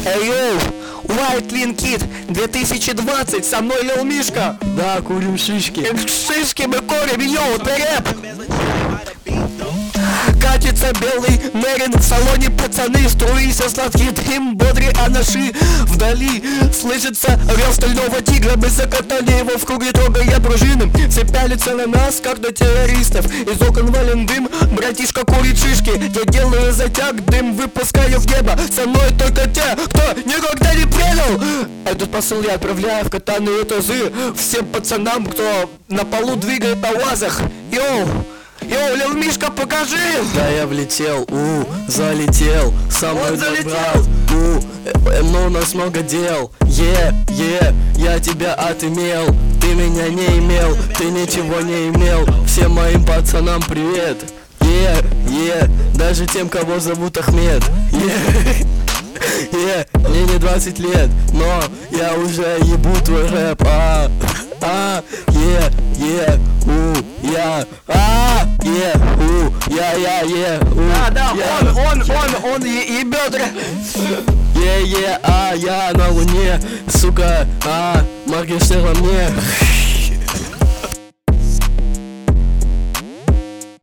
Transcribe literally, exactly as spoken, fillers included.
Эй, йоу, White Lean Kid две тысячи двадцать, со мной Лил Мишка. Да, курим шишки. Шишки мы курим, йоу, ты рэп. Катится белый Мерин, в салоне пацаны, струися сладкий дым, бодри анаши. Вдали слышится рев стального тигра, мы закатали его в круге, трогая пружины. Все пялятся на нас, как на террористов. Из окон вален дым, братишка курит шишки. Я делаю затяг, дым выпускаю в небо. Со мной только те, кто никогда не предал. Этот посыл я отправляю в катаные тазы всем пацанам, кто на полу двигает на УАЗах. Йоу! Йоу, Лил Мишка, покажи! Да я влетел, у, залетел, со мной Он залетел! брат, у, э, но у нас много дел, е, е, я тебя отымел, ты меня не имел, ты ничего не имел, всем моим пацанам привет, е, е, даже тем, кого зовут Ахмед, е. Е, мне не двадцать лет, но я уже ебу твой рэп, а, а, е, е, у, я, а, е, у, я, я, е, у, Да, да, я, он, он, он, он е- ебет рэп. е, е, а, я на луне, сука, а, Моргенштерн во мне.